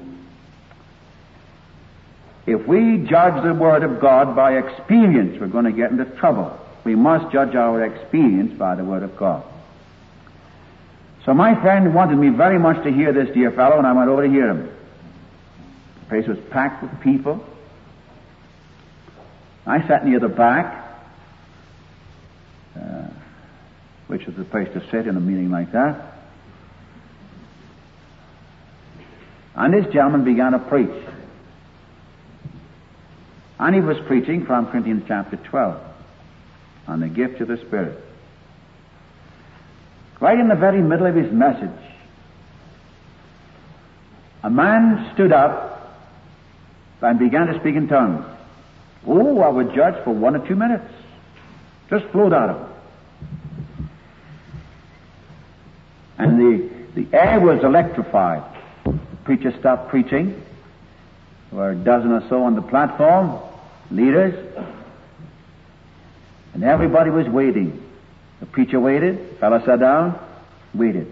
If we judge the Word of God by experience, we're going to get into trouble. We must judge our experience by the Word of God. So my friend wanted me very much to hear this dear fellow, and I went over to hear him. The place was packed with people. I sat near the back, uh, which was the place to sit in a meeting like that. And this gentleman began to preach. And he was preaching from Corinthians chapter twelve on the gift of the Spirit. Right in the very middle of his message, a man stood up and began to speak in tongues. Oh, I would judge for one or two minutes. Just flowed out of him. And the, the air was electrified. The preacher stopped preaching. There were a dozen or so on the platform, leaders, and everybody was waiting. The preacher waited, the fellow sat down, waited.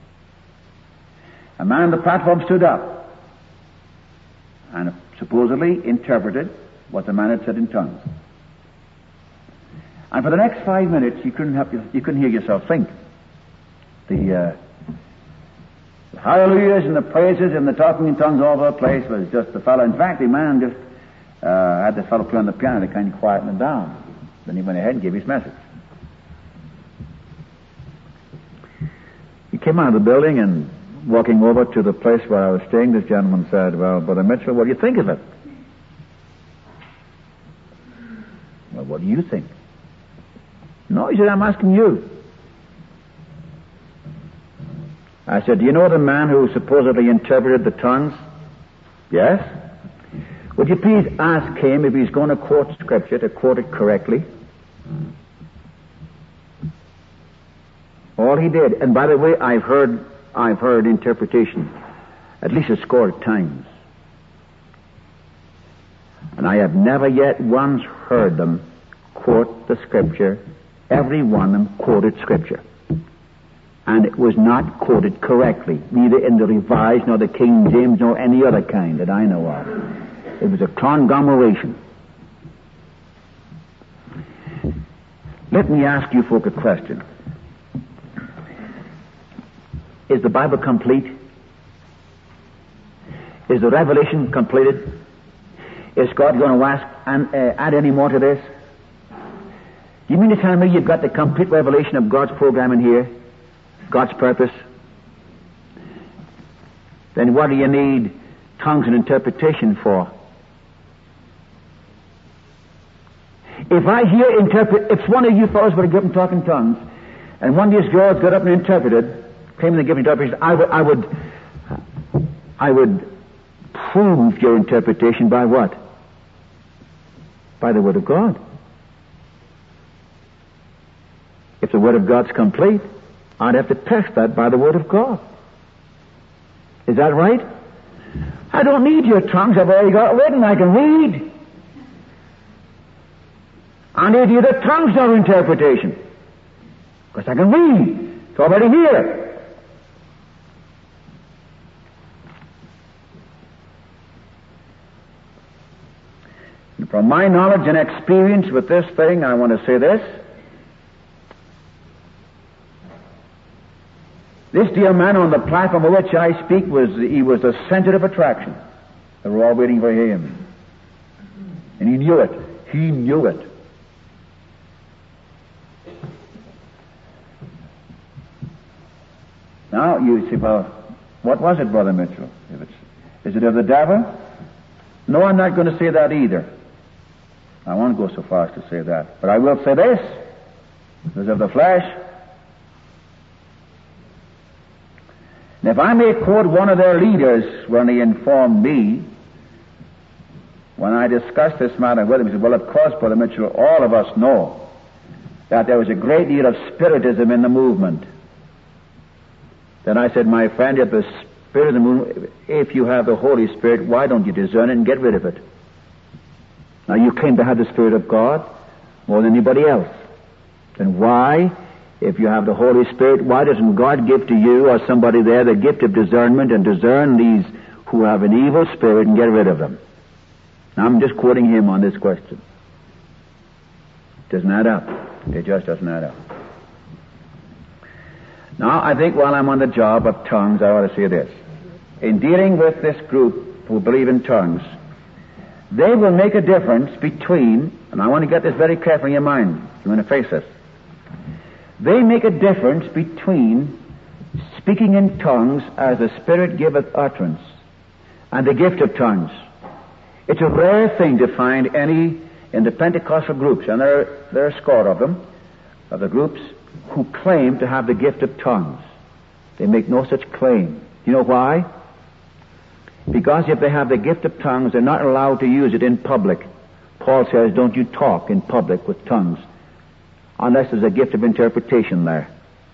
A man on the platform stood up and supposedly interpreted what the man had said in tongues. And for the next five minutes, you couldn't help you, you couldn't hear yourself think. The, uh, the hallelujahs and the praises and the talking in tongues all over the place was just the fellow. In fact, the man just uh, had the fellow play on the piano to kind of quieten it down. Then he went ahead and gave his message. came out of the building and walking over to the place where I was staying, this gentleman said, "Well, Brother Mitchell, what do you think of it?" "Well, what do you think?" "No," he said, "I'm asking you." I said, "Do you know the man who supposedly interpreted the tongues?" "Yes." "Would you please ask him if he's going to quote Scripture, to quote it correctly?" All he did, and by the way, I've heard, I've heard interpretation at least a score of times. And I have never yet once heard them quote the Scripture. Every one of them quoted Scripture. And it was not quoted correctly, neither in the Revised, nor the King James, nor any other kind that I know of. It was a conglomeration. Let me ask you folk a question. Is the Bible complete? Is the revelation completed? Is God going to ask and uh, add any more to this? You mean to tell me you've got the complete revelation of God's program in here? God's purpose? Then what do you need tongues and interpretation for? If I hear interpret, if one of you fellows were to get up and talk in tongues, and one of these girls got up and interpreted, came in and gave interpretation, I would, I would, I would prove your interpretation by what? By the Word of God. If the Word of God's complete, I'd have to test that by the Word of God. Is that right? I don't need your tongues. I've already got it written. I can read. I need either tongues or interpretation. Because I can read. It's already here. And from my knowledge and experience with this thing, I want to say this. This dear man on the platform of which I speak was, he was the center of attraction. They were all waiting for him. And he knew it. He knew it. Now, you say, well, what was it, Brother Mitchell? If it's, is it of the devil? No, I'm not going to say that either. I won't go so far as to say that. But I will say this. It was of the flesh. And if I may quote one of their leaders when he informed me, when I discussed this matter with him, he said, well, of course, Brother Mitchell, all of us know that there was a great deal of spiritism in the movement. Then I said, my friend, if the spirit of the movement, if you have the Holy Spirit, why don't you discern it and get rid of it? Now, you claim to have the Spirit of God more than anybody else. Then why, if you have the Holy Spirit, why doesn't God give to you or somebody there the gift of discernment and discern these who have an evil spirit and get rid of them? Now, I'm just quoting him on this question. It doesn't add up. It just doesn't add up. Now, I think while I'm on the job of tongues, I ought to say this. In dealing with this group who believe in tongues, they will make a difference between, and I want to get this very carefully in your mind, you want to face this. They make a difference between speaking in tongues as the Spirit giveth utterance and the gift of tongues. It's a rare thing to find any in the Pentecostal groups, and there are, there are a score of them, of the groups who claim to have the gift of tongues. They make no such claim. Do you know why? Because if they have the gift of tongues, they're not allowed to use it in public. Paul says, don't you talk in public with tongues unless there's a gift of interpretation there.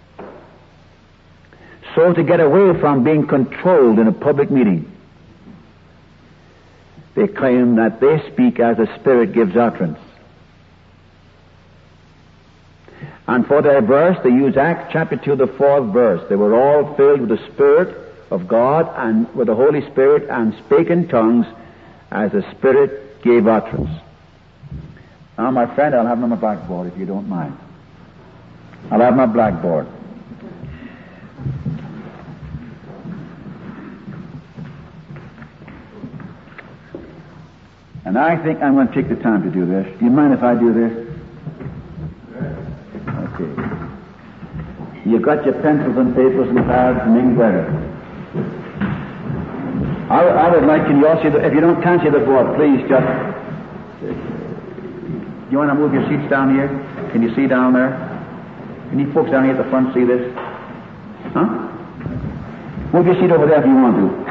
So to get away from being controlled in a public meeting, they claim that they speak as the Spirit gives utterance. And for their verse, they use Acts chapter two, the fourth verse. They were all filled with the Spirit of God and with the Holy Spirit and spake in tongues as the Spirit gave utterance. Now, my friend, I'll have them on my blackboard if you don't mind. I'll have my blackboard. And I think I'm going to take the time to do this. Do you mind if I do this? Okay. You've got your pencils and papers and pads and ink ready. I, I would like, can you all see the, if you don't can't see the board, please just, you want to move your seats down here? Can you see down there? Can you folks down here at the front see this? Huh? Move your seat over there if you want to.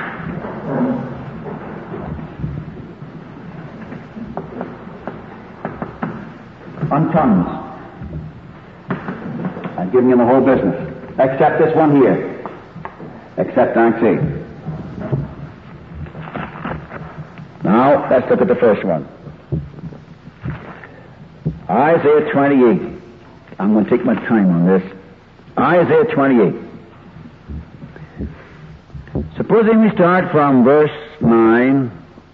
On tongues. I'm giving you the whole business. Except this one here. Except Acts eight. Now, let's look at the first one. Isaiah twenty-eight. I'm going to take my time on this. Isaiah twenty-eight. Supposing we start from verse nine.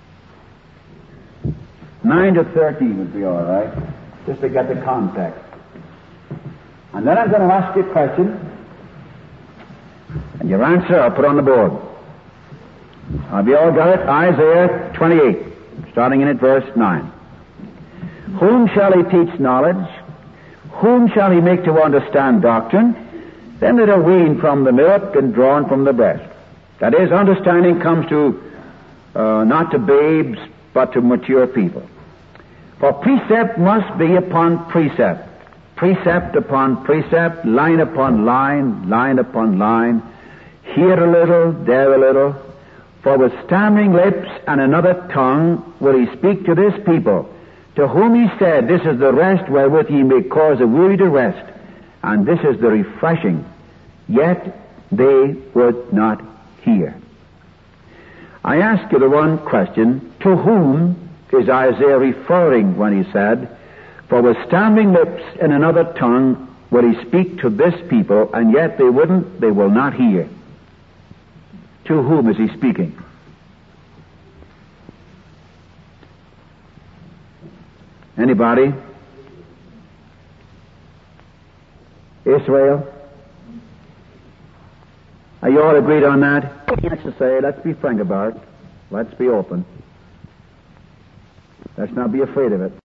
nine to thirteen would be all right, just to get the context. And then I'm going to ask you a question, and your answer I'll put on the board. Have you all got it? Isaiah twenty-eight, starting in at verse nine. Whom shall he teach knowledge? Whom shall he make to understand doctrine? Them that are weaned from the milk and drawn from the breast. That is, understanding comes to, uh, not to babes, but to mature people. For precept must be upon precept, precept upon precept, line upon line, line upon line, here a little, there a little. For with stammering lips and another tongue will he speak to this people, to whom he said, This is the rest wherewith ye may cause a weary to rest, and this is the refreshing. Yet they would not hear. I ask you the one question, to whom is Isaiah referring when he said, For with stammering lips and another tongue will he speak to this people, and yet they wouldn't, they will not hear. To whom is he speaking? Anybody? Israel? Are you all agreed on that? Let's just say, let's be frank about it. Let's be open. Let's not be afraid of it.